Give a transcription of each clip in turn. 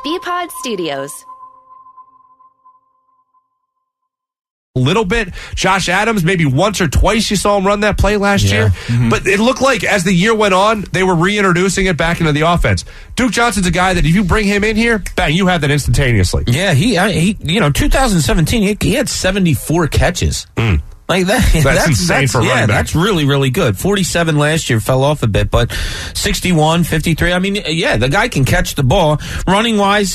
BPod Studios. Little bit. Josh Adams, maybe once or twice you saw him run that play last year. Mm-hmm. But it looked like as the year went on, they were reintroducing it back into the offense. Duke Johnson's a guy that if you bring him in here, bang, you have that instantaneously. Yeah, he 2017, he had 74 catches. Like that's insane for running back. That's really, really good. 47 last year, fell off a bit, but 61, 53. I mean, yeah, the guy can catch the ball. Running wise,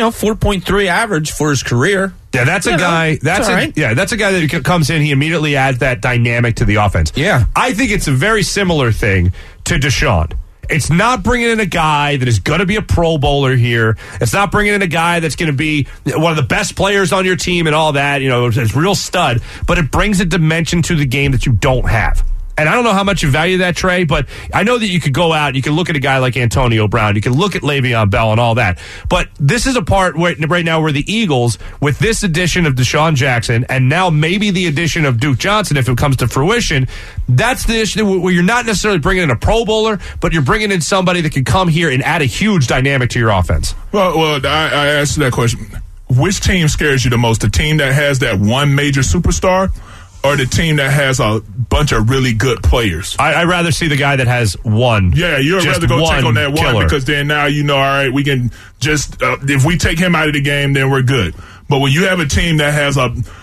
4.3 average for his career. Yeah, that's a guy. That's a guy that comes in. He immediately adds that dynamic to the offense. Yeah, I think it's a very similar thing to Deshaun. It's not bringing in a guy that is going to be a Pro Bowler here. It's not bringing in a guy that's going to be one of the best players on your team and all that. It's real stud, but it brings a dimension to the game that you don't have. And I don't know how much you value that, Trey, but I know that you could go out, you can look at a guy like Antonio Brown, you can look at Le'Veon Bell and all that. But this is a part right now where the Eagles, with this addition of Deshaun Jackson, and now maybe the addition of Duke Johnson, if it comes to fruition, that's the issue where you're not necessarily bringing in a Pro Bowler, but you're bringing in somebody that can come here and add a huge dynamic to your offense. Well, I asked that question. Which team scares you the most? The team that has that one major superstar, or the team that has a bunch of really good players? I'd rather see the guy that has one. Yeah, you'd rather go take on that one killer. Because then now all right, we can just if we take him out of the game, then we're good. But when you have a team that has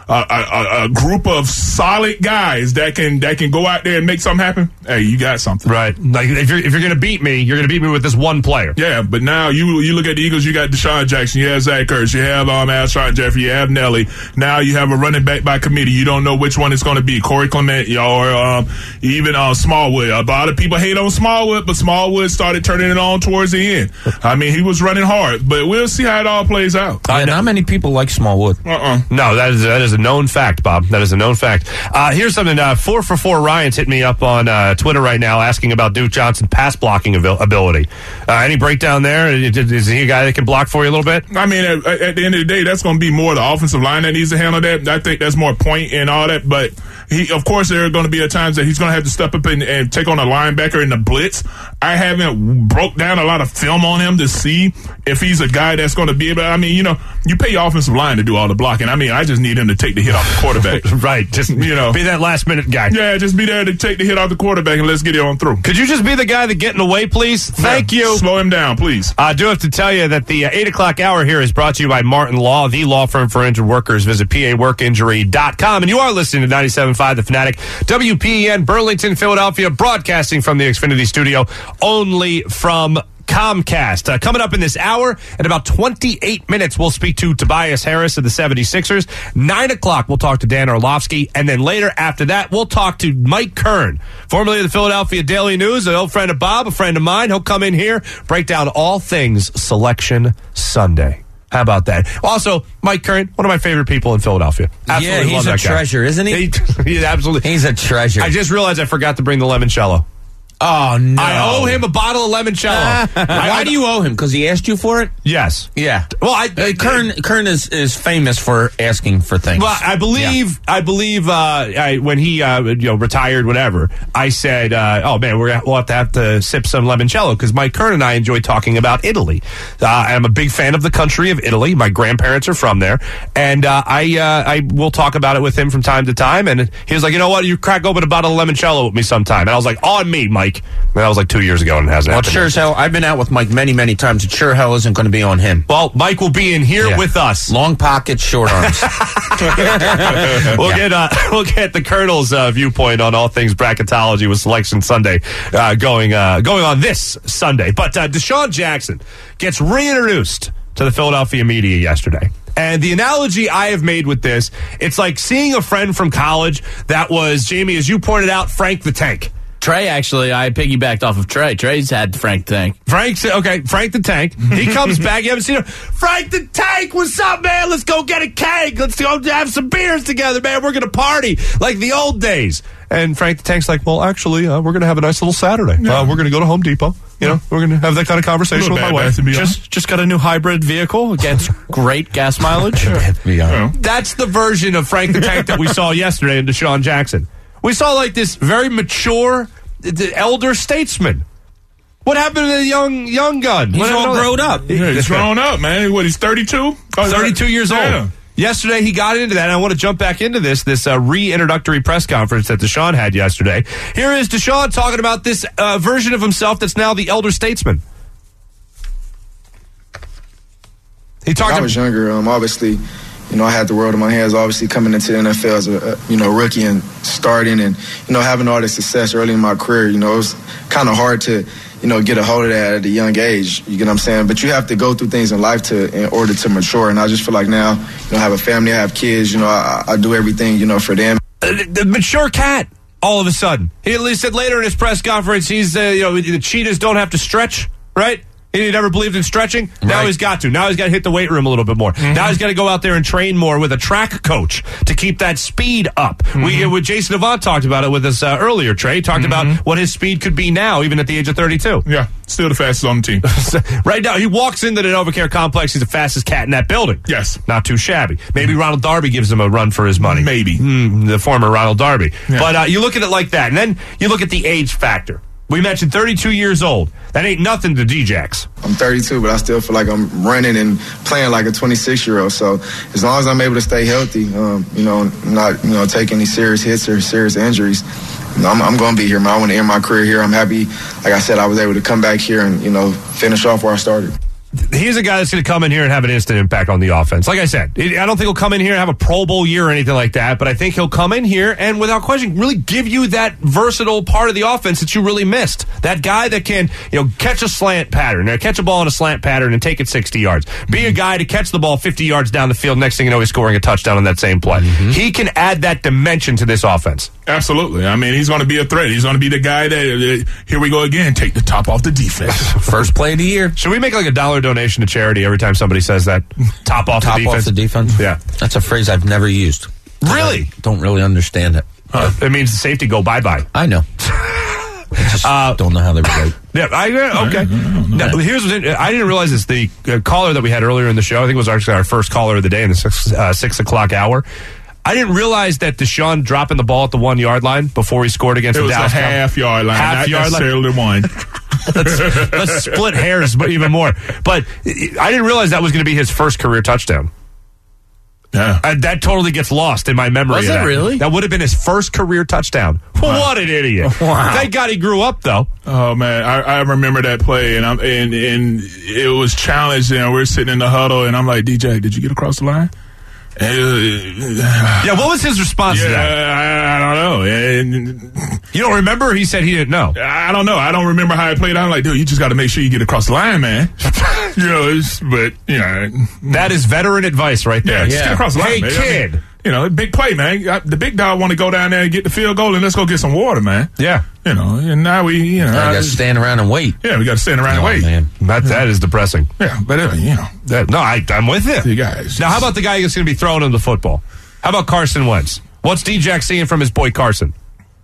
a group of solid guys that can go out there and make something happen, hey, you got something. Right. Like if you're going to beat me, you're going to beat me with this one player. Yeah, but now you look at the Eagles, you got Deshaun Jackson, you have Zach Ertz, you have Alshon Jeffrey, you have Nelly. Now you have a running back by committee. You don't know which one it's going to be, Corey Clement or even Smallwood. A lot of people hate on Smallwood, but Smallwood started turning it on towards the end. I mean, he was running hard, but we'll see how it all plays out. Not many people like Smallwood. No, that is a known fact, Bob. That is a known fact. Here's something. 4for4 Ryan's hit me up on Twitter right now asking about Duke Johnson pass blocking ability. Any breakdown there? Is he a guy that can block for you a little bit? I mean, at the end of the day, that's going to be more the offensive line that needs to handle that. I think that's more point and all that. But of course, there are going to be times that he's going to have to step up and take on a linebacker in the blitz. I haven't broke down a lot of film on him to see if he's a guy that's going to be able. I mean, you pay your offensive line to do all the blocking. I mean, I just need him to take the hit off the quarterback. Right. Just, be that last minute guy. Yeah, just be there to take the hit off the quarterback and let's get it on through. Could you just be the guy that get in the way, please? Thank you. Slow him down, please. I do have to tell you that the 8 o'clock hour here is brought to you by Martin Law, the law firm for injured workers. Visit PAWorkinjury.com. And you are listening to 97.5 The Fanatic, WPEN, Burlington, Philadelphia, broadcasting from the Xfinity studio, only from Comcast. Coming up in this hour, in about 28 minutes, we'll speak to Tobias Harris of the 76ers. 9 o'clock, we'll talk to Dan Orlovsky. And then later, after that, we'll talk to Mike Kern, formerly of the Philadelphia Daily News, an old friend of Bob, a friend of mine. He'll come in here, break down all things Selection Sunday. How about that? Also, Mike Kern, one of my favorite people in Philadelphia. Absolutely he's love a treasure, isn't he? He's absolutely. He's a treasure. I just realized I forgot to bring the limoncello. Oh, no. I owe him a bottle of limoncello. Why do you owe him? Because he asked you for it? Yes. Yeah. Well, Kern is famous for asking for things. Well, I believe when he retired, whatever, I said, oh man, we'll have to sip some limoncello because Mike Kern and I enjoy talking about Italy. I'm a big fan of the country of Italy. My grandparents are from there, and I will talk about it with him from time to time. And he was like, you know what, you crack open a bottle of limoncello with me sometime. And I was like, on me, Mike. That was like 2 years ago and it hasn't happened. Sure as hell, I've been out with Mike many, many times. It sure hell isn't going to be on him. Well, Mike will be in here with us. Long pockets, short arms. We'll get the Colonel's viewpoint on all things bracketology with Selection Sunday going on this Sunday. But Deshaun Jackson gets reintroduced to the Philadelphia media yesterday. And the analogy I have made with this, it's like seeing a friend from college that was, Jamie, as you pointed out, Frank the Tank. Trey, actually, I piggybacked off of Trey. Trey's had Frank the Tank. Frank the Tank. He comes back. You haven't seen him. Frank the Tank, what's up, man? Let's go get a keg. Let's go have some beers together, man. We're going to party like the old days. And Frank the Tank's like, well, actually, we're going to have a nice little Saturday. Yeah. We're going to go to Home Depot. We're going to have that kind of conversation with my wife. Just got a new hybrid vehicle. Gets great gas mileage. That's the version of Frank the Tank that we saw yesterday in Deshaun Jackson. We saw like this very mature elder statesman. What happened to the young gun? He's all grown up. Yeah, he's grown up, man. What, he's 32? 32 years old. Yesterday, he got into that, and I want to jump back into this reintroductory press conference that Deshaun had yesterday. Here is Deshaun talking about this version of himself that's now the elder statesman. I was younger, obviously, I had the world in my hands, obviously coming into the NFL as a rookie and starting and, having all this success early in my career. It was kind of hard to, get a hold of that at a young age. You get what I'm saying? But you have to go through things in life in order to mature. And I just feel like now, I have a family, I have kids, I do everything, for them. The mature cat, all of a sudden. He said later in his press conference, he's, the cheetahs don't have to stretch, right? He never believed in stretching. Now he's got to. Now he's got to hit the weight room a little bit more. Now he's got to go out there and train more with a track coach to keep that speed up. With Jason Avant talked about it with us earlier, Trey. Talked about what his speed could be now, even at the age of 32. Yeah, still the fastest on the team. Right now, he walks into the NovaCare complex. He's the fastest cat in that building. Yes. Not too shabby. Maybe Ronald Darby gives him a run for his money. Maybe. The former Ronald Darby. Yeah. But you look at it like that, and then you look at the age factor. We mentioned 32 years old. That ain't nothing to D-Jax. I'm 32, but I still feel like I'm running and playing like a 26-year-old. So as long as I'm able to stay healthy, not take any serious hits or serious injuries, I'm going to be here, man. I want to end my career here. I'm happy, like I said, I was able to come back here and, finish off where I started. He's a guy that's going to come in here and have an instant impact on the offense. Like I said, I don't think he'll come in here and have a Pro Bowl year or anything like that, but I think he'll come in here and, without question, really give you that versatile part of the offense that you really missed. That guy that can, catch a slant pattern, or catch a ball in a slant pattern and take it 60 yards. Be a guy to catch the ball 50 yards down the field. Next thing you know, he's scoring a touchdown on that same play. He can add that dimension to this offense. Absolutely. I mean, he's going to be a threat. He's going to be the guy that, here we go again, take the top off the defense. First play of the year. Should we make like a $1 donation to charity every time somebody says that? Top off the defense? Yeah. That's a phrase I've never used. Really? I don't really understand it. It means safety go bye-bye. I know. I just don't know how they relate. Yeah, okay. Now, I didn't realize this. The caller that we had earlier in the show, I think it was actually our first caller of the day in the 6 o'clock hour. I didn't realize that Deshaun dropping the ball at the 1 yard line before he scored against the Dallas Cowboys. It was a half-yard line, not necessarily one. Let's split hairs even more. But I didn't realize that was going to be his first career touchdown. Yeah. That totally gets lost in my memory. Was it really? That would have been his first career touchdown. Wow. What an idiot. Wow. Thank God he grew up, though. Oh, man. I remember that play, and it was challenged, and we're sitting in the huddle, and I'm like, DJ, did you get across the line? Yeah, what was his response to that? I don't know. You don't remember? He said he didn't know. I don't know. I don't remember how it played out. I'm like, dude, you just got to make sure you get across the line, man. That is veteran advice right there. Yeah, just get across the line, hey, man. kid. Big play, man. The big dog want to go down there and get the field goal, and let's go get some water, man. Yeah. And now we got to stand around and wait. Yeah, we got to stand around and wait. Man. That is depressing. Yeah, but I'm with you. You guys. Now, how about the guy who's going to be throwing him the football? How about Carson Wentz? What's D-Jack seeing from his boy Carson?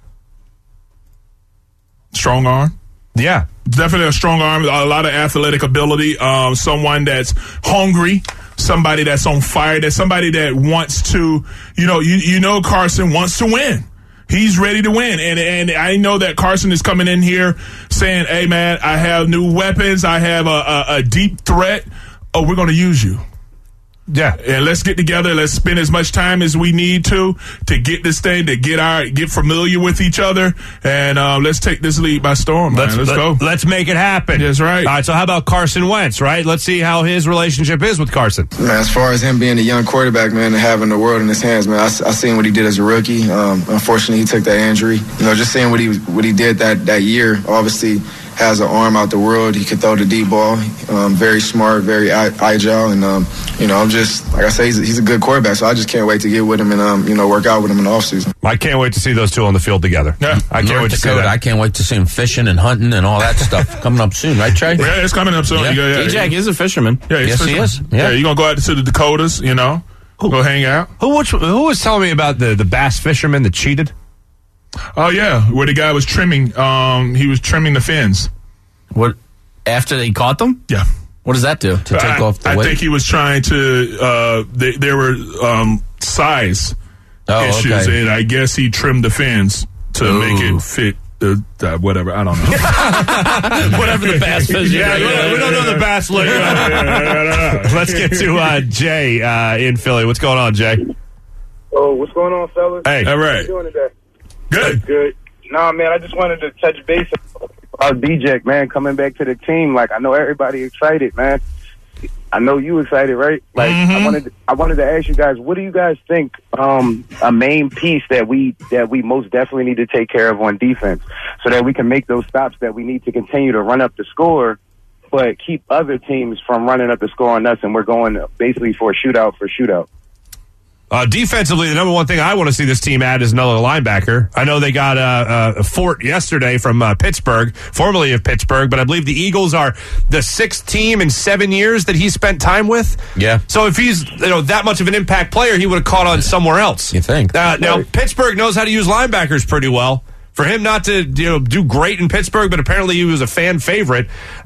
Strong arm. Yeah. Definitely a strong arm, a lot of athletic ability, someone that's hungry, somebody that's on fire, that's somebody that wants to, Carson wants to win. He's ready to win. And I know that Carson is coming in here saying, hey, man, I have new weapons. I have a deep threat. Oh, we're going to use you. Yeah. And let's get together. Let's spend as much time as we need to get this thing, to get familiar with each other. And let's take this league by storm, man. Let's go. Let's make it happen. That's right. All right, so how about Carson Wentz, right? Let's see how his relationship is with Carson. Man, as far as him being a young quarterback, man, and having the world in his hands, man, I seen what he did as a rookie. Unfortunately, he took that injury. Just seeing what he did that year, obviously has an arm out the world. He can throw the deep ball. Very smart, very agile. And, I'm just, like I say, he's a good quarterback. So I just can't wait to get with him and, work out with him in the offseason. I can't wait to see those two on the field together. Yeah. I can't wait to see that. I can't wait to see him fishing and hunting and all that stuff coming up soon, right, Trey? Yeah, it's coming up soon. Yeah. D-Jack is a fisherman. Yeah, yes, he is. Yeah, you're going to go out to the Dakotas, go hang out. Who was telling me about the bass fisherman that cheated? Oh, yeah, where the guy was trimming. He was trimming the fins. What? After they caught them? Yeah. What does that do? To take off the weight? I think he was trying to. There were size issues, and I guess he trimmed the fins to make it fit whatever. I don't know. Whatever the bass is. We don't know the bass lick. Let's get to Jay in Philly. What's going on, Jay? Oh, what's going on, fellas? Hey. All right. How you doing today? Good. Good. Nah, man, I just wanted to touch base about DJ, man, coming back to the team. Like, I know everybody excited, man. I know you excited, right? Like, I wanted to ask you guys, what do you guys think a main piece that we most definitely need to take care of on defense so that we can make those stops that we need to continue to run up the score, but keep other teams from running up the score on us, and we're going basically for shootout. Defensively, the number one thing I want to see this team add is another linebacker. I know they got Fort yesterday from Pittsburgh, formerly of Pittsburgh, but I believe the Eagles are the 6th team in 7 years that he spent time with. Yeah. So if he's that much of an impact player, he would have caught on somewhere else. You think? Now Pittsburgh knows how to use linebackers pretty well. For him not to do great in Pittsburgh, but apparently he was a fan favorite.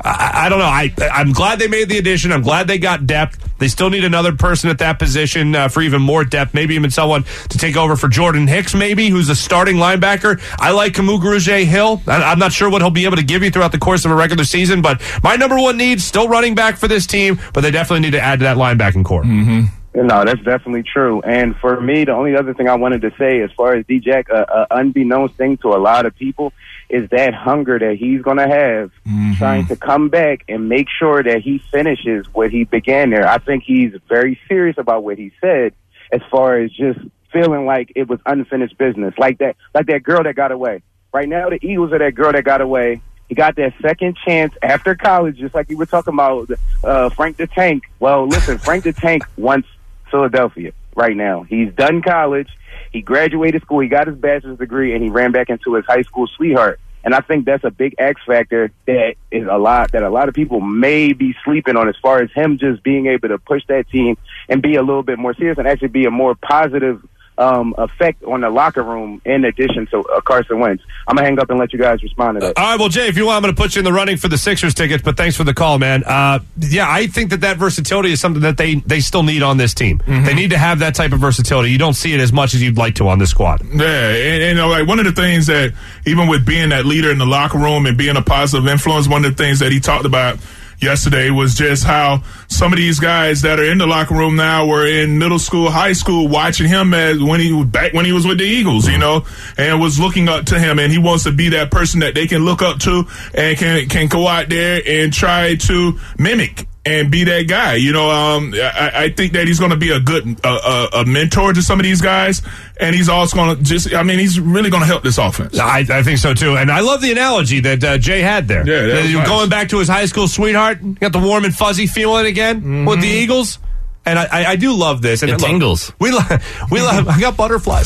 I don't know. I'm glad they made the addition. I'm glad they got depth. They still need another person at that position for even more depth. Maybe even someone to take over for Jordan Hicks, maybe, who's a starting linebacker. I like Kamugruje Hill. I'm not sure what he'll be able to give you throughout the course of a regular season, but my number one need, still running back for this team, but they definitely need to add to that linebacking core. Mm-hmm. No, that's definitely true. And for me, the only other thing I wanted to say as far as D-Jack, unbeknownst thing to a lot of people, is that hunger that he's going to have trying to come back and make sure that he finishes what he began there. I think he's very serious about what he said as far as just feeling like it was unfinished business, like that girl that got away. Right now, the Eagles are that girl that got away. He got that second chance after college, just like you were talking about Frank the Tank. Well, listen, Frank the Tank wants Philadelphia right now. He's done college. He graduated school. He got his bachelor's degree, and he ran back into his high school sweetheart. And I think that's a big X factor that a lot of people may be sleeping on as far as him just being able to push that team and be a little bit more serious and actually be a more positive effect on the locker room in addition to Carson Wentz. I'm going to hang up and let you guys respond to that. All right, well, Jay, if you want, I'm going to put you in the running for the Sixers tickets, but thanks for the call, man. Yeah, I think that versatility is something that they still need on this team. Mm-hmm. They need to have that type of versatility. You don't see it as much as you'd like to on this squad. Yeah, and like one of the things that, even with being that leader in the locker room and being a positive influence, one of the things that he talked about yesterday was just how some of these guys that are in the locker room now were in middle school, high school, watching him as when he was with the Eagles, and was looking up to him, and he wants to be that person that they can look up to and can go out there and try to mimic and be that guy. I think that he's going to be a good a mentor to some of these guys, and he's also going to he's really going to help this offense. I think so too, and I love the analogy that Jay had there. Yeah, nice. Going back to his high school sweetheart, got the warm and fuzzy feeling again with the Eagles. And I do love this. And it tingles. We love. I got butterflies.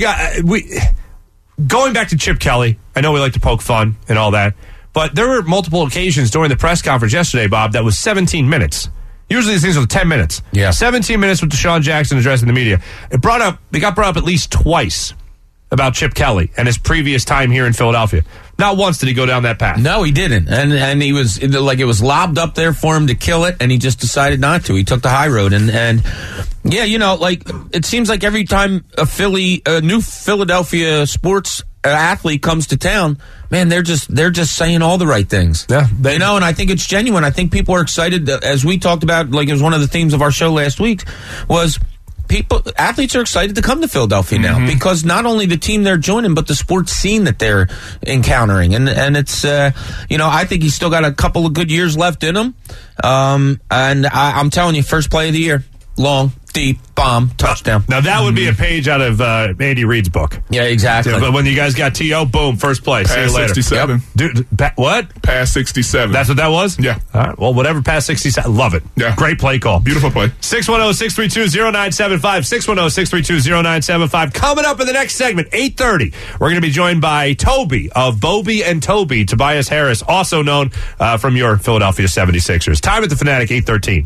Going back to Chip Kelly. I know we like to poke fun and all that. But there were multiple occasions during the press conference yesterday, Bob, that was 17 minutes. Usually these things are 10 minutes. Yeah. 17 minutes with Deshaun Jackson addressing the media. It got brought up at least twice about Chip Kelly and his previous time here in Philadelphia. Not once did he go down that path. No, he didn't. And he was like, it was lobbed up there for him to kill it, and he just decided not to. He took the high road. And yeah, like it seems like every time a new Philadelphia sports athlete comes to town, man, they're just saying all the right things. Yeah, and I think it's genuine. I think people are excited, as we talked about, like it was one of the themes of our show last week, was athletes are excited to come to Philadelphia now because not only the team they're joining, but the sports scene that they're encountering. And it's, I think he's still got a couple of good years left in him. And I'm telling you, first play of the year, long, deep, bomb, touchdown. Now that would be a page out of Andy Reid's book. Yeah, exactly. But when you guys got T.O., boom, first play. See you later. 67. Yep. Dude, what? Pass 67. That's what that was? Yeah. All right. Well, whatever, pass 67. Love it. Yeah. Great play call. Beautiful play. 610-632-0975. 610-632-0975. Coming up in the next segment, 8:30, we're going to be joined by Toby of Bobie and Toby, Tobias Harris, also known from your Philadelphia 76ers. Time at the Fanatic, 8:13.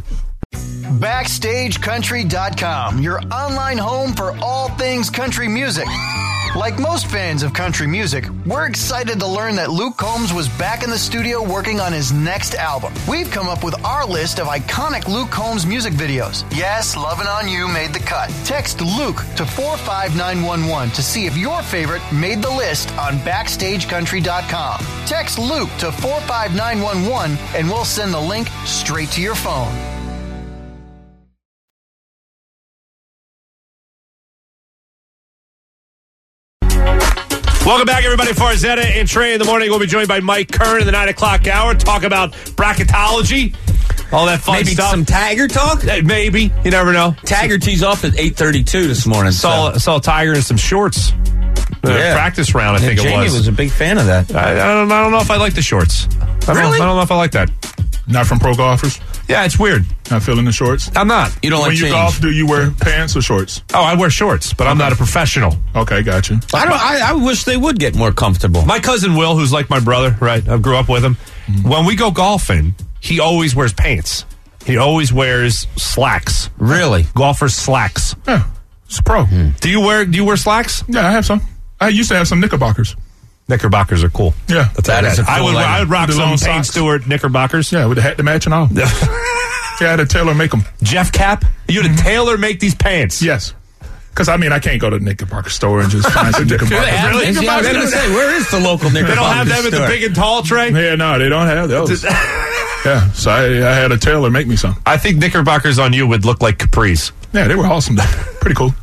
BackstageCountry.com, your online home for all things country music. Like most fans of country music, we're excited to learn that Luke Combs was back in the studio working on his next album. We've come up with our list of iconic Luke Combs music videos. Yes, Lovin' On You made the cut. Text Luke to 45911 to see if your favorite made the list on BackstageCountry.com. Text Luke to 45911 and we'll send the link straight to your phone. Welcome back, everybody. Farzetta and Trey in the morning. We'll be joined by Mike Kern in the 9 o'clock hour. Talk about bracketology, all that fun stuff. Maybe some Tiger talk? Maybe. You never know. Tiger tees off at 8:32 this morning. Saw Tiger in some shorts. Practice round, I think it was. Jamie was a big fan of that. I don't know if I like the shorts. I don't know if I like that. Not from pro golfers? Yeah, it's weird. Not feeling the shorts? I'm not. You don't like when you golf, do you wear pants or shorts? Oh, I wear shorts, but I'm not a professional. Okay, gotcha. I wish they would get more comfortable. My cousin Will, who's like my brother, right? I grew up with him. Mm-hmm. When we go golfing, he always wears pants. He always wears slacks. Really? Golfers slacks. Yeah, it's pro. Do you wear slacks? Yeah, I have some. I used to have some Knickerbockers. Knickerbockers are cool. Yeah, that is a cool I would rock some Payne Stewart Knickerbockers. Yeah, with the hat to match and all. Yeah, I had a tailor make them. Jeff Cap, you had a tailor make these pants. Yes. Because, I can't go to the Knickerbocker store and just find some Knickerbockers. Really? I was going to say, where is the local Knickerbocker They don't have them at the big and tall, Trey? Yeah, no, they don't have those. Yeah, so I had a tailor make me some. I think Knickerbockers on you would look like capris. Yeah, they were awesome. Pretty cool.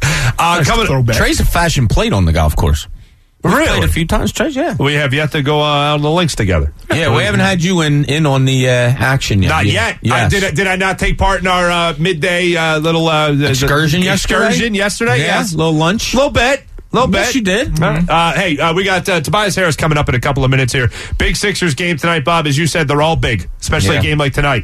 Trey's a fashion plate on the golf course. We've played a few times, Trey, yeah. We have yet to go out on the links together. Yeah, we haven't had you in on the action yet. Not yet. Yes. Did I not take part in our midday little excursion yesterday? Yeah. Little lunch? A little bit. Yes, you did. Mm-hmm. Hey, we got Tobias Harris coming up in a couple of minutes here. Big Sixers game tonight, Bob. As you said, they're all big, especially a game like tonight.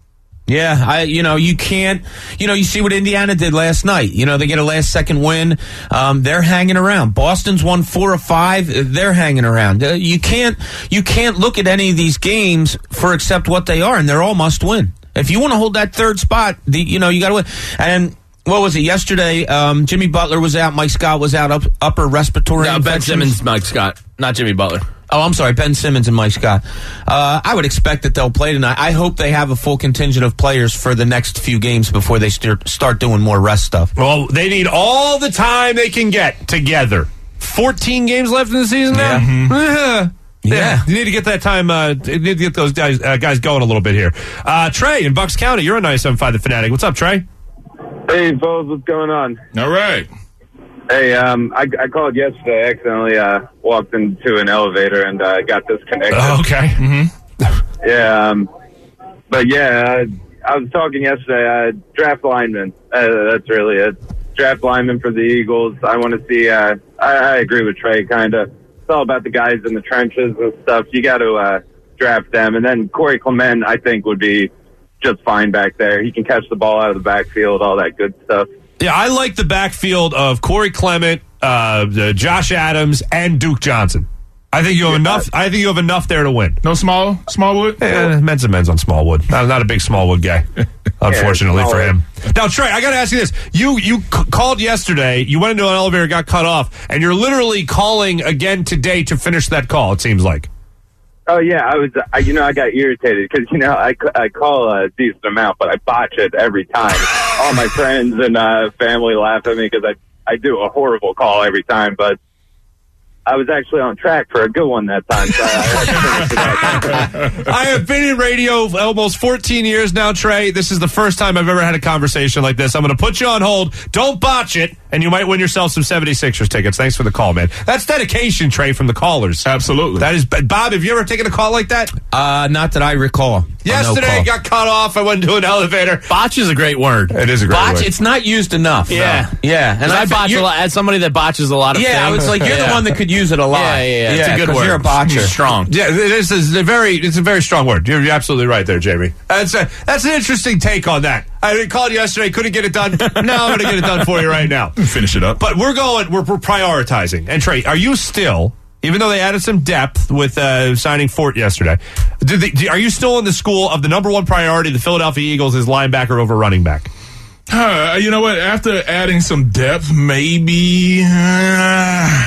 Yeah, you can't, you see what Indiana did last night. They get a last-second win. They're hanging around. Boston's won 4 of 5. They're hanging around. You can't look at any of these games for except what they are, and they're all must-win. If you want to hold that third spot, you got to win. And what was it yesterday? Jimmy Butler was out. Mike Scott was out. Upper respiratory infections. Ben Simmons, Mike Scott, not Jimmy Butler. Oh, I'm sorry, Ben Simmons and Mike Scott. I would expect that they'll play tonight. I hope they have a full contingent of players for the next few games before they start doing more rest stuff. Well, they need all the time they can get together. 14 games left in the season now? Mm-hmm. Yeah. You need to get that time, you need to get those guys going a little bit here. Trey in Bucks County, you're a 97.5 The Fanatic. What's up, Trey? Hey, folks, what's going on? All right. Hey, I called yesterday. I accidentally walked into an elevator and got disconnected. Okay. Mm-hmm. Yeah, but yeah, I was talking yesterday. Draft lineman. That's really it. Draft lineman for the Eagles. I want to see. I agree with Trey. Kind of. It's all about the guys in the trenches and stuff. You got to draft them, and then Corey Clement, I think, would be just fine back there. He can catch the ball out of the backfield, all that good stuff. Yeah, I like the backfield of Corey Clement, Josh Adams, and Duke Johnson. I think you have enough. I think you have enough there to win. No Smallwood? Men's on Smallwood. Not a big Smallwood guy, unfortunately for him. Now, Trey, I got to ask you this: you called yesterday. You went into an elevator, got cut off, and you're literally calling again today to finish that call. It seems like. Oh yeah, I got irritated because I call a decent amount, but I botch it every time. All my friends and family laugh at me because I do a horrible call every time, but I was actually on track for a good one that time. So I have been in radio almost 14 years now, Trey. This is the first time I've ever had a conversation like this. I'm going to put you on hold. Don't botch it, and you might win yourself some 76ers tickets. Thanks for the call, man. That's dedication, Trey, from the callers. Absolutely. That is, Bob, have you ever taken a call like that? Not that I recall. Yesterday, got cut off. I went into an elevator. Botch is a great word. It is a great word. It's not used enough. Yeah. No. Yeah. And I botch a lot. As somebody that botches a lot of things. Yeah, it's like you're the one that could use it a lot. Yeah. It's a good word. You're a botcher. You're strong. Yeah, it's a very strong word. You're absolutely right there, Jamie. That's an interesting take on that. I called yesterday, couldn't get it done. Now I'm going to get it done for you right now. Finish it up. But we're prioritizing. And Trey, are you still, even though they added some depth with signing Fort yesterday, are you still in the school of the number one priority, the Philadelphia Eagles, is linebacker over running back? You know what? After adding some depth, maybe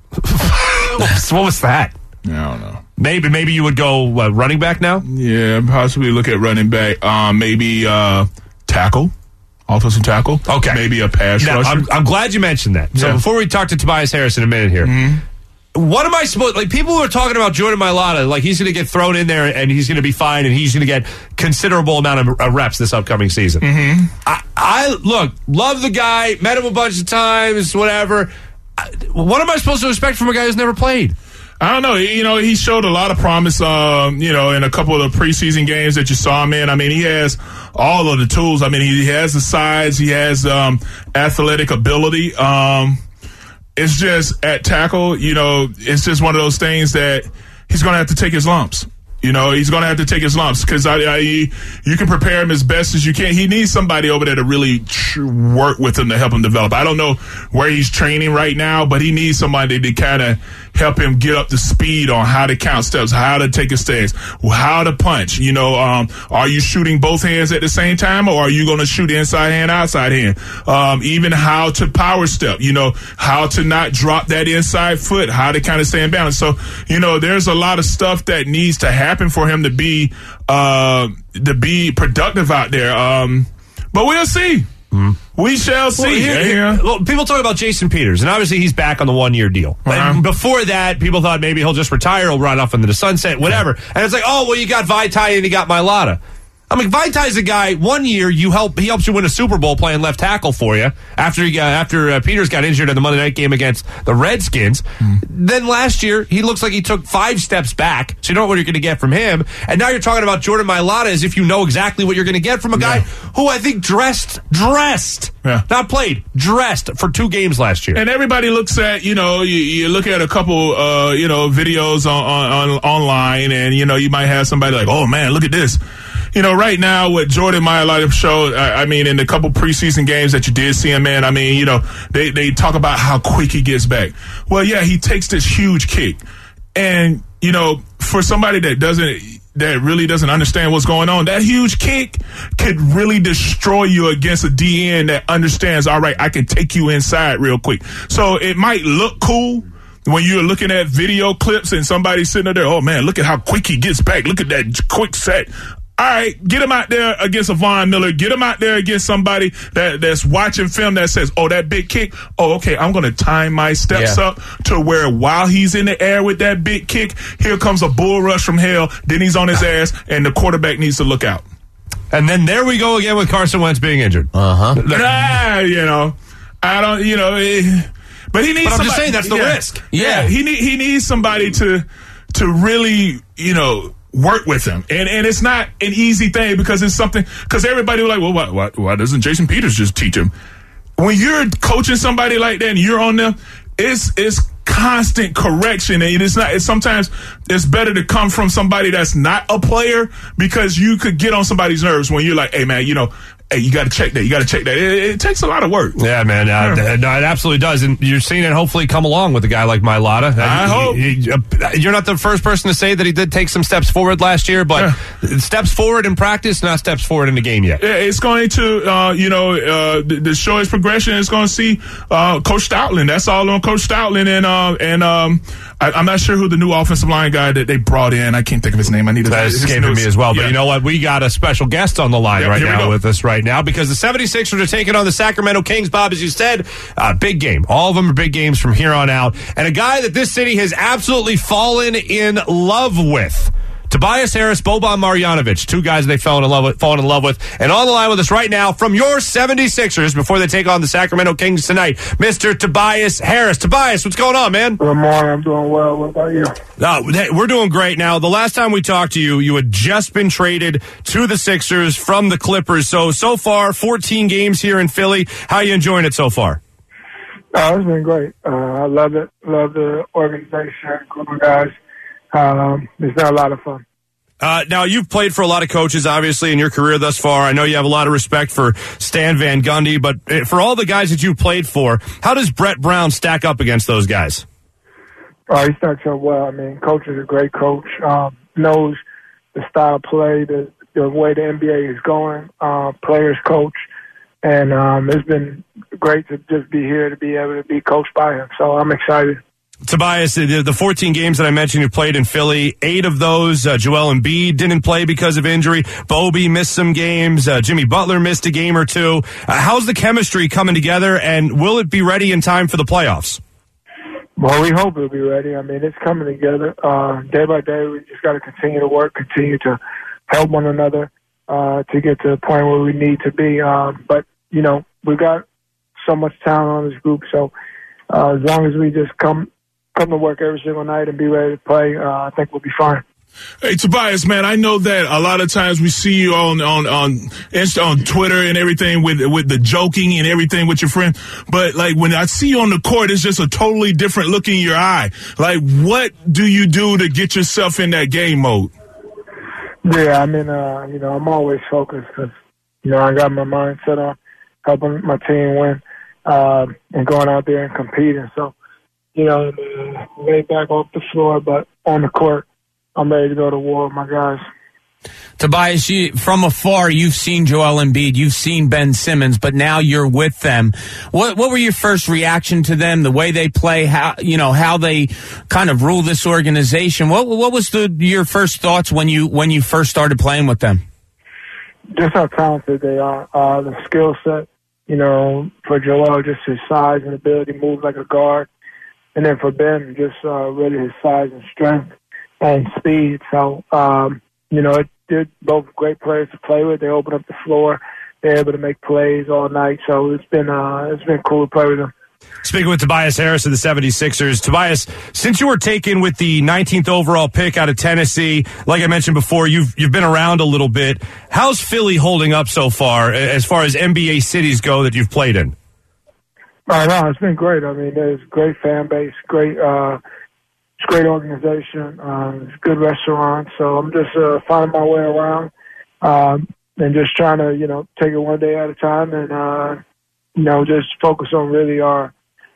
What was that? I don't know. Maybe you would go running back now? Yeah, possibly look at running back. Maybe tackle. Offensive tackle. Okay. Maybe a pass rusher. I'm glad you mentioned that. So before we talk to Tobias Harris in a minute here, what am I supposed... Like, people who are talking about Jordan Mailata, like he's going to get thrown in there and he's going to be fine and he's going to get considerable amount of reps this upcoming season. I look, love the guy, met him a bunch of times, whatever. What am I supposed to expect from a guy who's never played? I don't know. He showed a lot of promise, in a couple of the preseason games that you saw him in. I mean, he has all of the tools. I mean, he has the size. He has athletic ability. It's just at tackle, it's just one of those things that he's going to have to take his lumps. He's going to have to take his lumps because you can prepare him as best as you can. He needs somebody over there to really work with him to help him develop. I don't know where he's training right now, but he needs somebody to kind of help him get up to speed on how to count steps, how to take a stance, how to punch. Are you shooting both hands at the same time, or are you going to shoot inside hand, outside hand? Even how to power step, how to not drop that inside foot, how to kind of stay in balance. So, there's a lot of stuff that needs to happen for him to be productive out there. But we'll see. We shall see. Well, people talk about Jason Peters, and obviously he's back on the 1-year deal. And before that, people thought maybe he'll just retire, he'll run off into the sunset, whatever. And it's like, you got Vaitai and you got Mailata. I mean, Vaitai's a guy, 1 year, he helps you win a Super Bowl playing left tackle for you after Peters got injured in the Monday night game against the Redskins. Then last year, he looks like he took 5 steps back, so you don't know what you're going to get from him. And now you're talking about Jordan Mailata as if you know exactly what you're going to get from a guy who I think dressed, not played, dressed for 2 games last year. And everybody looks at, you look at a couple, videos on online, and, you might have somebody like, oh, man, look at this. Right now, what Jordan Mailata showed, in the couple preseason games that you did see him in, they talk about how quick he gets back. Well, yeah, he takes this huge kick. And, for somebody that really doesn't understand what's going on, that huge kick could really destroy you against a DN that understands, all right, I can take you inside real quick. So it might look cool when you're looking at video clips and somebody's sitting there, oh, man, look at how quick he gets back. Look at that quick set. All right, get him out there against a Von Miller. Get him out there against somebody that's watching film that says, oh, that big kick. Oh, okay, I'm going to time my steps up to where while he's in the air with that big kick, here comes a bull rush from hell. Then he's on his ass, and the quarterback needs to look out. And then there we go again with Carson Wentz being injured. I don't, but he needs. But I'm somebody, just saying that's the risk. Yeah, he needs somebody to really, work with him. And it's not an easy thing because it's something, because everybody was like, well, why doesn't Jason Peters just teach him? When you're coaching somebody like that and you're on them, it's constant correction. And sometimes it's better to come from somebody that's not a player, because you could get on somebody's nerves when you're like, hey man, hey, you got to check that. You got to check that. It takes a lot of work. Yeah, man. It absolutely does. And you're seeing it hopefully come along with a guy like Mailata. I hope. You're not the first person to say that he did take some steps forward last year, but steps forward in practice, not steps forward in the game yet. Yeah, it's going to, the show is progression. It's going to see Coach Stoutland. That's all on Coach Stoutland. And I'm not sure who the new offensive line guy that they brought in. I can't think of his name. I need to. That's escaping me as well. But you know what? We got a special guest on the line right now with us right now, because the 76ers are taking on the Sacramento Kings. Bob, as you said, big game. All of them are big games from here on out. And a guy that this city has absolutely fallen in love with. Tobias Harris, Boban Marjanovic, 2 guys they've fallen in love with. And on the line with us right now from your 76ers before they take on the Sacramento Kings tonight, Mr. Tobias Harris. Tobias, what's going on, man? Good morning. I'm doing well. What about you? We're doing great. Now, the last time we talked to you, you had just been traded to the Sixers from the Clippers. So far, 14 games here in Philly. How are you enjoying it so far? It's been great. I love it. Love the organization, group of guys. It's been a lot of fun. Now, you've played for a lot of coaches, obviously, in your career thus far. I know you have a lot of respect for Stan Van Gundy, but for all the guys that you've played for, how does Brett Brown stack up against those guys? He stacks up well. I mean, Coach is a great coach, knows the style of play, the way the NBA is going, players coach, and it's been great to just be here, to be able to be coached by him. So I'm excited. Tobias, the 14 games that I mentioned you played in Philly, 8 of those, Joel Embiid didn't play because of injury. Bobby missed some games. Jimmy Butler missed a game or two. How's the chemistry coming together, and will it be ready in time for the playoffs? Well, we hope it'll be ready. I mean, it's coming together. Day by day, we just got to continue to work, continue to help one another to get to the point where we need to be. But, you know, we've got so much talent on this group, so as long as we just come to work every single night and be ready to play, I think we'll be fine. Hey, Tobias, man, I know that a lot of times we see you on Twitter and everything with the joking and everything with your friend. But, like, when I see you on the court, it's just a totally different look in your eye. Like, what do you do to get yourself in that game mode? Yeah, I mean, you know, I'm always focused because, you know, I got my mind set on helping my team win and going out there and competing. So, you know, lay back off the floor, but on the court, I'm ready to go to war with my guys. Tobias, from afar, you've seen Joel Embiid, you've seen Ben Simmons, but now you're with them. What were your first reaction to them, the way they play, how they kind of rule this organization? What was your first thoughts when you first started playing with them? Just how talented they are, the skill set. You know, for Joel, just his size and ability to move like a guard. And then for Ben, just really his size and strength and speed. So, you know, they're both great players to play with. They open up the floor. They're able to make plays all night. So it's been cool to play with them. Speaking with Tobias Harris of the 76ers. Tobias, since you were taken with the 19th overall pick out of Tennessee, like I mentioned before, you've been around a little bit. How's Philly holding up so far as NBA cities go that you've played in? No, it's been great. I mean, there's great fan base, great organization, it's good restaurants. So I'm just finding my way around and just trying to, you know, take it one day at a time and, you know, just focus on really our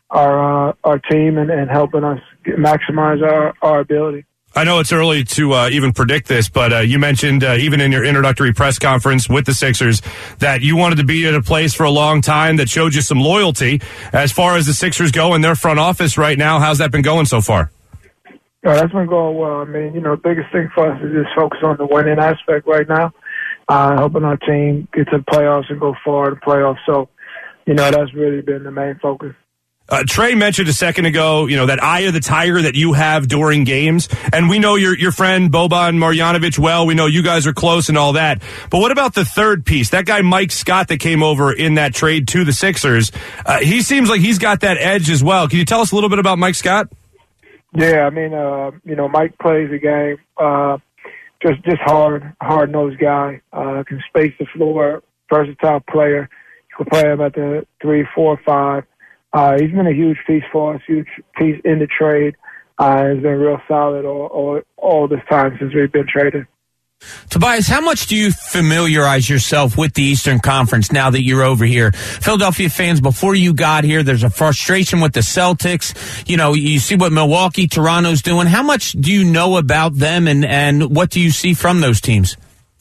team and helping us maximize our ability. I know it's early to even predict this, but you mentioned even in your introductory press conference with the Sixers that you wanted to be at a place for a long time that showed you some loyalty. As far as the Sixers go in their front office right now, how's that been going so far? That's been going well. I mean, you know, the biggest thing for us is just focus on the winning aspect right now, helping our team get to the playoffs and go far to the playoffs. So, you know, that's really been the main focus. Trey mentioned a second ago, you know, that eye of the tiger that you have during games. And we know your friend Boban Marjanovic well. We know you guys are close and all that. But what about the third piece? That guy Mike Scott that came over in that trade to the Sixers. He seems like he's got that edge as well. Can you tell us a little bit about Mike Scott? Yeah, I mean, you know, Mike plays the game. Just hard-nosed guy. Can space the floor, versatile player. You can play him at the 3, 4, 5. He's been a huge piece for us, huge piece in the trade. He's been real solid all this time since we've been traded. Tobias, how much do you familiarize yourself with the Eastern Conference now that you're over here? Philadelphia fans, before you got here, there's a frustration with the Celtics. You know, you see what Milwaukee, Toronto's doing. How much do you know about them, and what do you see from those teams?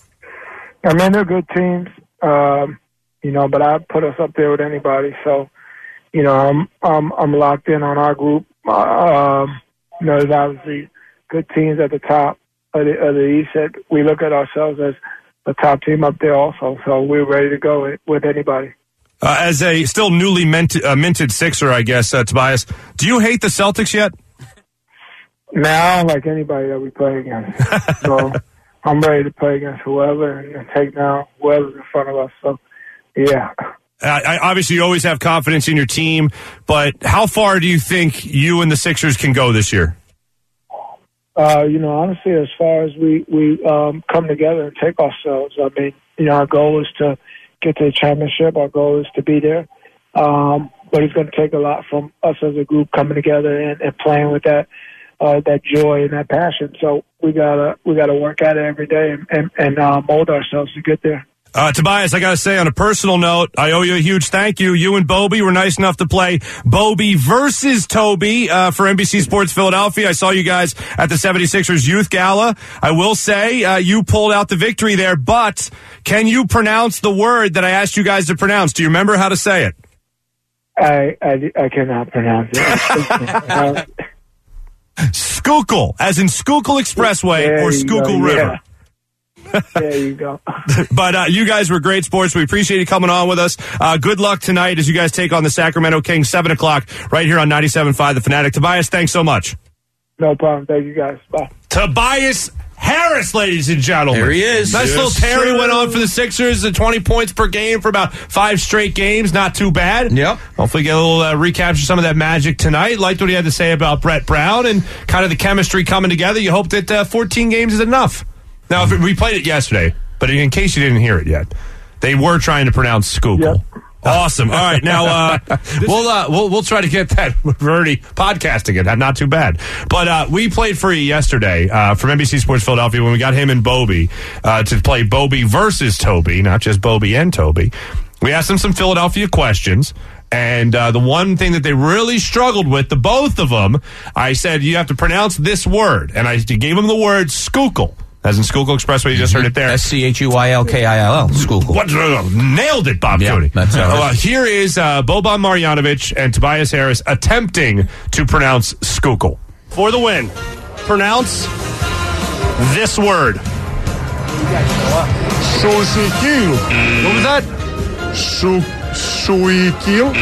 I mean, they're good teams, you know, but I'd put us up there with anybody. So, you know, I'm locked in on our group. You know, there's obviously good teams at the top of the East. We look at ourselves as a top team up there also, so we're ready to go with anybody. As a still newly minted Sixer, I guess, Tobias, do you hate the Celtics yet? No, I don't like anybody that we play against. So I'm ready to play against whoever and take down whoever's in front of us. So, yeah. Obviously, you always have confidence in your team, but how far do you think you and the Sixers can go this year? You know, honestly, as far as we come together and take ourselves, I mean, you know, our goal is to get to the championship. Our goal is to be there. But it's going to take a lot from us as a group coming together and playing with that joy and that passion. So we gotta work at it every day and mold ourselves to get there. Tobias, I got to say, on a personal note, I owe you a huge thank you. You and Bobby were nice enough to play Bobby versus Toby for NBC Sports Philadelphia. I saw you guys at the 76ers Youth Gala. I will say you pulled out the victory there, but can you pronounce the word that I asked you guys to pronounce? Do you remember how to say it? I cannot pronounce it. Schuylkill, as in Schuylkill Expressway or Schuylkill River. There you go. But you guys were great sports. We appreciate you coming on with us. Good luck tonight as you guys take on the Sacramento Kings, 7 o'clock, right here on 97.5 The Fanatic. Tobias, thanks so much. No problem. Thank you, guys. Bye. Tobias Harris, ladies and gentlemen. There he is. Nice little Terry went on for the Sixers at 20 points per game for about 5 straight games. Not too bad. Yep. Hopefully get a little recapture some of that magic tonight. Liked what he had to say about Brett Brown and kind of the chemistry coming together. You hope that 14 games is enough. Now, we played it yesterday, but in case you didn't hear it yet, they were trying to pronounce Schuylkill. Yep. Awesome. All right, now we'll try to get that. We're already podcasting it. Not too bad. But we played free yesterday from NBC Sports Philadelphia when we got him and Bobby to play Bobby versus Toby, not just Bobby and Toby. We asked them some Philadelphia questions. And the one thing that they really struggled with, the both of them, I said, you have to pronounce this word. And I gave them the word Schuylkill. As in Schuylkill Expressway, you just heard it there. Schuykill. Schuylkill. What? Nailed it, Bob Cooney. That's here is Boban Marjanovic and Tobias Harris attempting to pronounce Schuylkill. For the win, pronounce this word. Schuylkill. What was that? Schuylkill.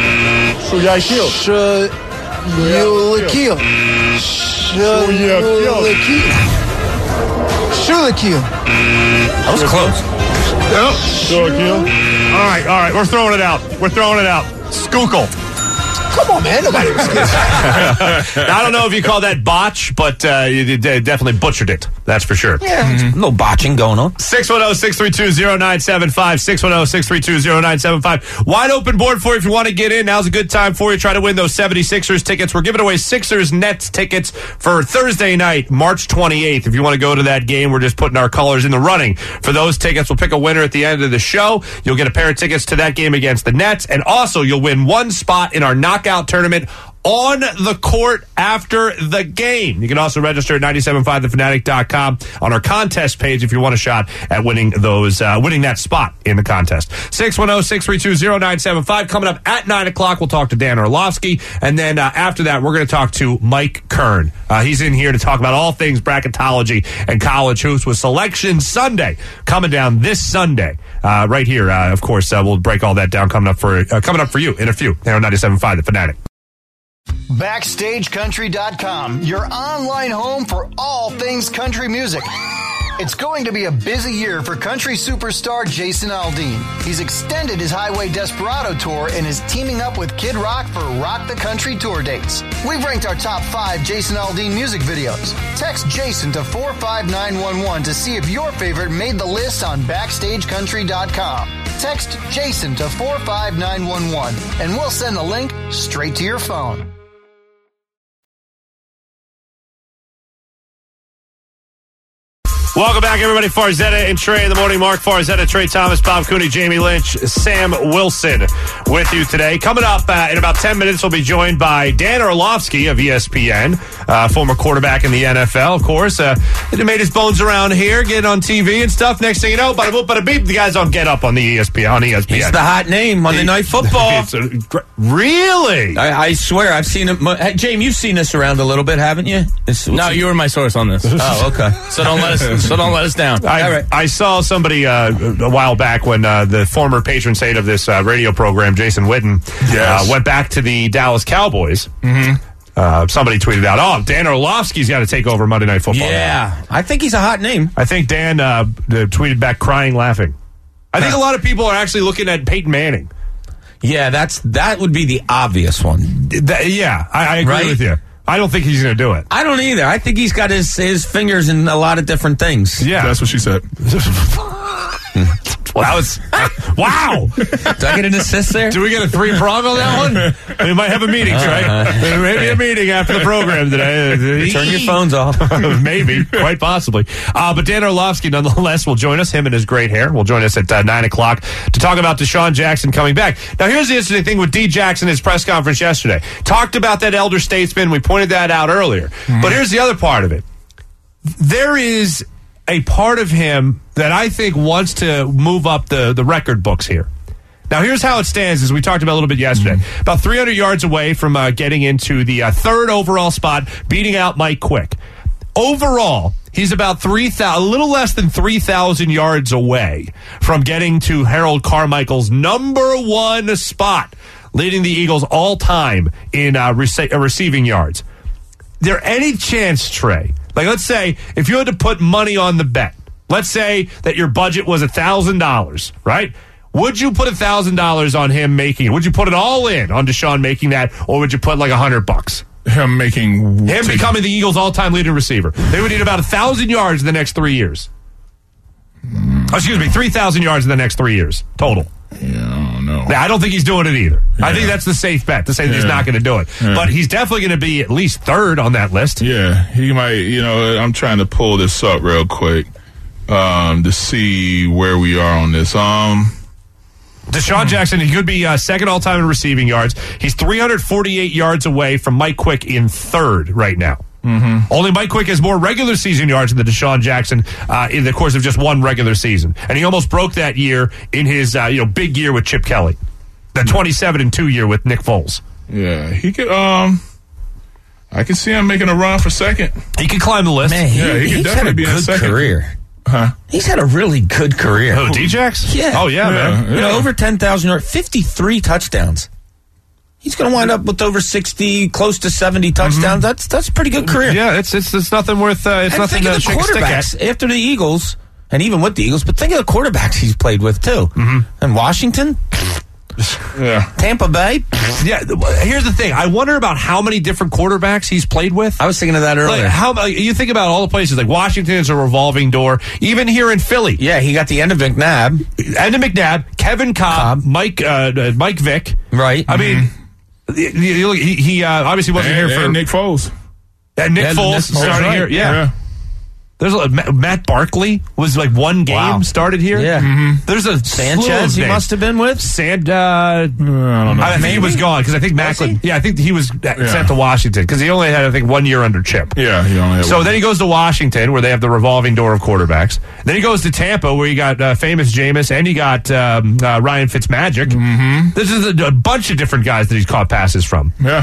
Schuylkill. That was close. Yep. Schuylkill. All right. We're throwing it out. Schuylkill. Come on, man. Nobody was I don't know if you call that botch, but you definitely butchered it. That's for sure. Yeah. No botching going on. 610-632-0975. 610-632-0975. Wide open board for you if you want to get in. Now's a good time for you. Try to win those 76ers tickets. We're giving away Sixers Nets tickets for Thursday night, March 28th. If you want to go to that game, we're just putting our colors in the running for those tickets. We'll pick a winner at the end of the show. You'll get a pair of tickets to that game against the Nets, and also you'll win one spot in our knockout tournament on the court after the game. You can also register at 975thefanatic.com on our contest page if you want a shot at winning that spot in the contest. 610-632-0975. Coming up at 9 o'clock, we'll talk to Dan Orlovsky. And then after that, we're going to talk to Mike Kern. He's in here to talk about all things bracketology and college hoops with Selection Sunday coming down this Sunday. Right here, of course, we'll break all that down coming up for you in a few. Here on 97.5 The Fanatic. BackstageCountry.com, your online home for all things country music. It's going to be a busy year for country superstar Jason Aldean. He's extended his Highway Desperado tour and is teaming up with Kid Rock for Rock the Country tour dates. We've ranked our top 5 Jason Aldean music videos. Text Jason to 45911 to see if your favorite made the list on BackstageCountry.com. Text Jason to 45911 and we'll send the link straight to your phone. Welcome back, everybody. Farzetta and Trey in the morning. Mark Farzetta, Trey Thomas, Bob Cooney, Jamie Lynch, Sam Wilson with you today. Coming up in about 10 minutes, we'll be joined by Dan Orlovsky of ESPN, former quarterback in the NFL, of course. He made his bones around here, getting on TV and stuff. Next thing you know, bada boop, bada beep, the guy's on Get Up on the ESPN. He's the hot name, Monday Night Football. Really? I swear, I've seen him. Hey, Jamie, you've seen this around a little bit, haven't you? No, you were my source on this. Oh, okay. So don't let us down. I saw somebody a while back when the former patron saint of this radio program, Jason Witten, went back to the Dallas Cowboys. Mm-hmm. Somebody tweeted out, Dan Orlovsky's got to take over Monday Night Football. Yeah, I think he's a hot name. I think Dan tweeted back crying, laughing. I think a lot of people are actually looking at Peyton Manning. Yeah, that would be the obvious one. I agree with you. I don't think he's going to do it. I don't either. I think he's got his fingers in a lot of different things. Yeah. That's what she said. Wow. Did I get an assist there? Do we get a 3-prong on that one? We might have a meeting, Trey. Maybe a meeting after the program today. Turn your phones off. Maybe. Quite possibly. But Dan Orlovsky, nonetheless, will join us. Him and his great hair will join us at 9 o'clock to talk about Deshaun Jackson coming back. Now, here's the interesting thing with D. Jackson, his press conference yesterday. Talked about that elder statesman. We pointed that out earlier. Mm-hmm. But here's the other part of it. There is a part of him that I think wants to move up the record books here. Now, here's how it stands, as we talked about a little bit yesterday. About 300 yards away from getting into the third overall spot, beating out Mike Quick. Overall, he's about a little less than 3,000 yards away from getting to Harold Carmichael's number one spot, leading the Eagles all time in receiving yards. There any chance, Trey? Like, let's say if you had to put money on the bet, let's say that your budget was $1,000, right? Would you put $1,000 on him making it? Would you put it all in on Deshaun making that, or would you put like $100? Him becoming the Eagles' all-time leading receiver. They would need about 1,000 yards in the next 3 years. 3,000 yards in the next 3 years total. Yeah, I don't know. I don't think he's doing it either. Yeah. I think that's the safe bet to say that he's not going to do it. Yeah. But he's definitely going to be at least third on that list. Yeah, he might. I'm trying to pull this up real quick to see where we are on this. Deshaun Jackson, he could be second all-time in receiving yards. He's 348 yards away from Mike Quick in third right now. Mm-hmm. Only Mike Quick has more regular season yards than Deshaun Jackson in the course of just one regular season. And he almost broke that year in his big year with Chip Kelly. The 27-2 year with Nick Foles. Yeah, he could... I can see him making a run for second. He could climb the list. Man, he could definitely be in second. Career. Huh? He's had a really good career. Who, D-Jax? Yeah. Oh, yeah, man. Yeah. Over 10,000 yards, 53 touchdowns. He's going to wind up with over 60, close to 70 touchdowns. Mm-hmm. That's a pretty good career. Yeah, it's nothing worth. It's nothing to shake a stick at. After the Eagles, and even with the Eagles, but think of the quarterbacks he's played with too. Mm-hmm. And Washington. Yeah. Tampa Bay. Yeah. Here's the thing. I wonder about how many different quarterbacks he's played with. I was thinking of that earlier. You think about all the places like Washington is a revolving door. Even here in Philly. Yeah, he got the end of McNabb. Kevin Cobb. Mike Vick. Right. I mean, he obviously wasn't here for Nick Foles. And Nick Foles started here. Yeah. There's Matt Barkley was like one game started here. Yeah. Mm-hmm. There's a Sanchez he must have been with. I don't know. I think he was gone because I think Macklin. Yeah, I think he was sent to Washington because he only had 1 year under Chip. Yeah, he only had so then he goes to Washington where they have the revolving door of quarterbacks. Then he goes to Tampa where you got famous Jameis and you got Ryan Fitzmagic. Mm-hmm. This is a bunch of different guys that he's caught passes from. Yeah.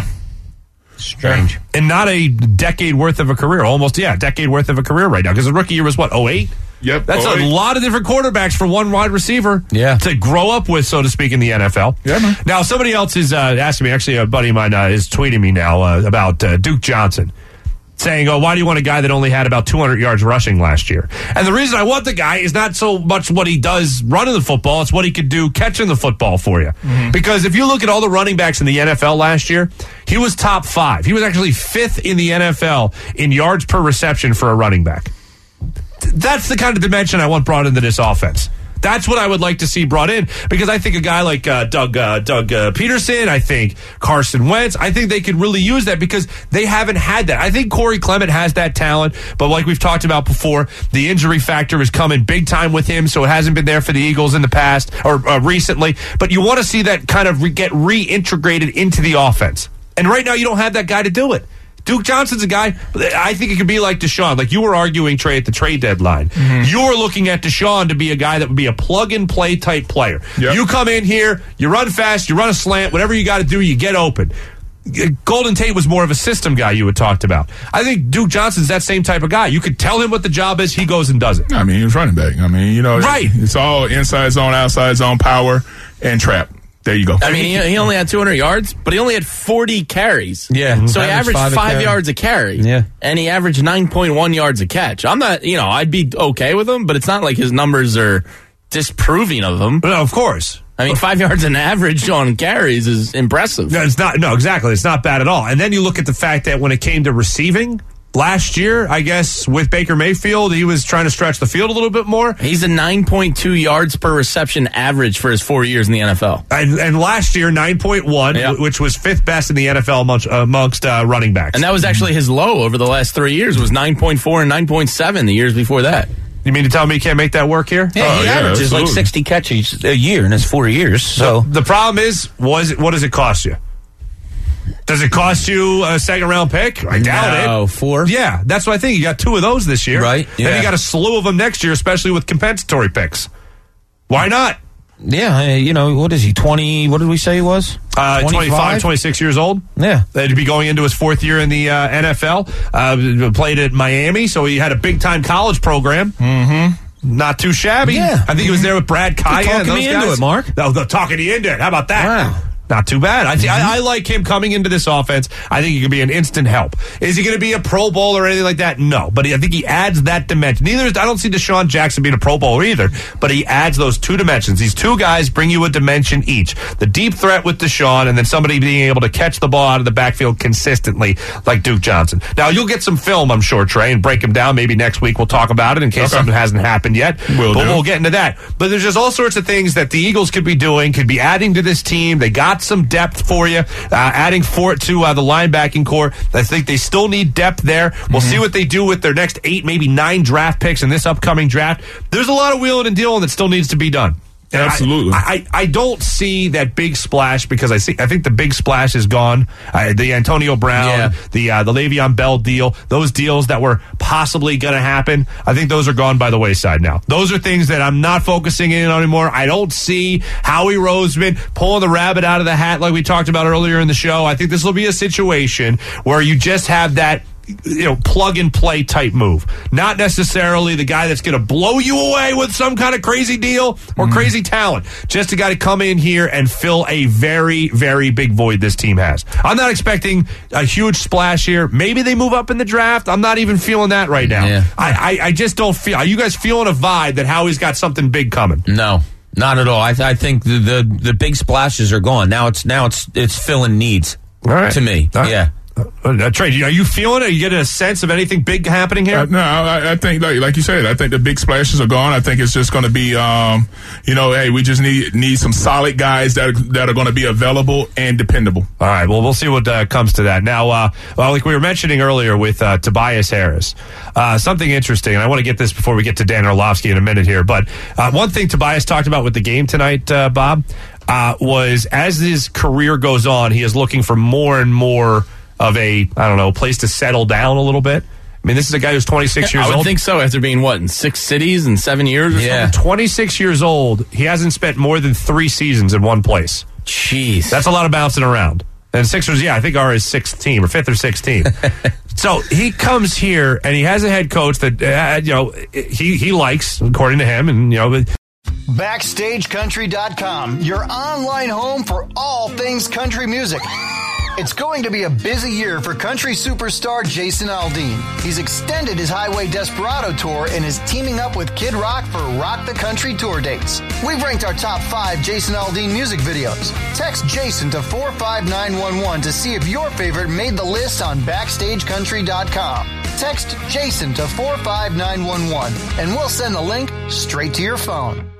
Strange. And not a decade worth of a career. Almost, a decade worth of a career right now. Because his rookie year was, 08? Yep. That's 08. A lot of different quarterbacks for one wide receiver to grow up with, so to speak, in the NFL. Yeah, man. Now, somebody else is asking me, actually, a buddy of mine is tweeting me now about Duke Johnson. Saying, why do you want a guy that only had about 200 yards rushing last year? And the reason I want the guy is not so much what he does running the football, it's what he could do catching the football for you. Mm-hmm. Because if you look at all the running backs in the NFL last year, he was top 5. He was actually 5th in the NFL in yards per reception for a running back. That's the kind of dimension I want brought into this offense. That's what I would like to see brought in because I think a guy like Doug Peterson, I think Carson Wentz, I think they could really use that because they haven't had that. I think Corey Clement has that talent, but like we've talked about before, the injury factor is coming big time with him, so it hasn't been there for the Eagles in the past or recently. But you want to see that kind of get reintegrated into the offense. And right now you don't have that guy to do it. Duke Johnson's a guy, I think it could be like Deshaun. Like you were arguing, Trey, at the trade deadline. Mm-hmm. You were looking at Deshaun to be a guy that would be a plug-and-play type player. Yep. You come in here, you run fast, you run a slant, whatever you got to do, you get open. Golden Tate was more of a system guy you had talked about. I think Duke Johnson's that same type of guy. You could tell him what the job is, he goes and does it. I mean, he was running back. I mean, right. It's all inside zone, outside zone, power, and trap. There you go. I mean, he only had 200 yards, but he only had 40 carries. Yeah. So he averaged 5 yards a carry. Yeah. And he averaged 9.1 yards a catch. I'm not, I'd be okay with him, but it's not like his numbers are disproving of him. No, of course. I mean, 5 yards an average on carries is impressive. No, it's not. No, exactly. It's not bad at all. And then you look at the fact that when it came to receiving, last year, I guess, with Baker Mayfield, he was trying to stretch the field a little bit more. He's a 9.2 yards per reception average for his 4 years in the NFL. And last year, 9.1, which was 5th best in the NFL amongst running backs. And that was actually his low over the last 3 years, was 9.4 and 9.7 the years before that. You mean to tell me he can't make that work here? Yeah, he averages like 60 catches a year in his 4 years. So the problem is, what does it cost you? Does it cost you a second-round pick? I doubt it. No, 4. Yeah, that's what I think. You got 2 of those this year. Right. Yeah. Then you got a slew of them next year, especially with compensatory picks. Why not? Yeah, what is he, 20, what did we say he was? 25, 26 years old. Yeah. He'd be going into his fourth year in the NFL. Played at Miami, so he had a big-time college program. Mm-hmm. Not too shabby. Yeah. I think he was there with Brad Kaya. Talking me into it, Mark. They're talking you into it. How about that? Wow. Not too bad. I like him coming into this offense. I think he can be an instant help. Is he going to be a Pro Bowler or anything like that? No. But I think he adds that dimension. I don't see Deshaun Jackson being a Pro Bowler either, but he adds those two dimensions. These two guys bring you a dimension each. The deep threat with Deshaun and then somebody being able to catch the ball out of the backfield consistently like Duke Johnson. Now, you'll get some film, I'm sure, Trey, and break him down. Maybe next week we'll talk about it in case something hasn't happened yet. We'll get into that. But there's just all sorts of things that the Eagles could be doing, could be adding to this team. They got some depth for you, adding to the linebacking core. I think they still need depth there. We'll see what they do with their next 8, maybe 9 draft picks in this upcoming draft. There's a lot of wheeling and dealing that still needs to be done. And absolutely. I don't see that big splash because I think the big splash is gone. The Antonio Brown, the Le'Veon Bell deal, those deals that were possibly going to happen, I think those are gone by the wayside now. Those are things that I'm not focusing in on anymore. I don't see Howie Roseman pulling the rabbit out of the hat like we talked about earlier in the show. I think this will be a situation where you just have that plug and play type move. Not necessarily the guy that's going to blow you away with some kind of crazy deal or crazy talent. Just a guy to come in here and fill a very, very big void this team has. I'm not expecting a huge splash here. Maybe they move up in the draft. I'm not even feeling that right now. Yeah. I just don't feel. Are you guys feeling a vibe that Howie's got something big coming? No. Not at all. I think the big splashes are gone. Now it's filling needs. All right. To me. Yeah. Trey, are you feeling it? Are you getting a sense of anything big happening here? No, I think, like you said, I think the big splashes are gone. I think it's just going to be, hey, we just need some solid guys that are going to be available and dependable. All right, well, we'll see what comes to that. Now, like we were mentioning earlier with Tobias Harris, something interesting, and I want to get this before we get to Dan Orlovsky in a minute here, but one thing Tobias talked about with the game tonight, Bob, was as his career goes on, he is looking for more and more of a, place to settle down a little bit. I mean, this is a guy who's 26 years old. I would think so, after being, in 6 cities in 7 years or something? 26 years old. He hasn't spent more than 3 seasons in one place. Jeez. That's a lot of bouncing around. And Sixers, I think are his 6th team, or 5th or 6th team. So he comes here, and he has a head coach that, he likes, according to him, and, BackstageCountry.com, your online home for all things country music. It's going to be a busy year for country superstar Jason Aldean. He's extended his Highway Desperado tour and is teaming up with Kid Rock for Rock the Country tour dates. We've ranked our top 5 Jason Aldean music videos. Text Jason to 45911 to see if your favorite made the list on BackstageCountry.com. Text Jason to 45911 and we'll send the link straight to your phone.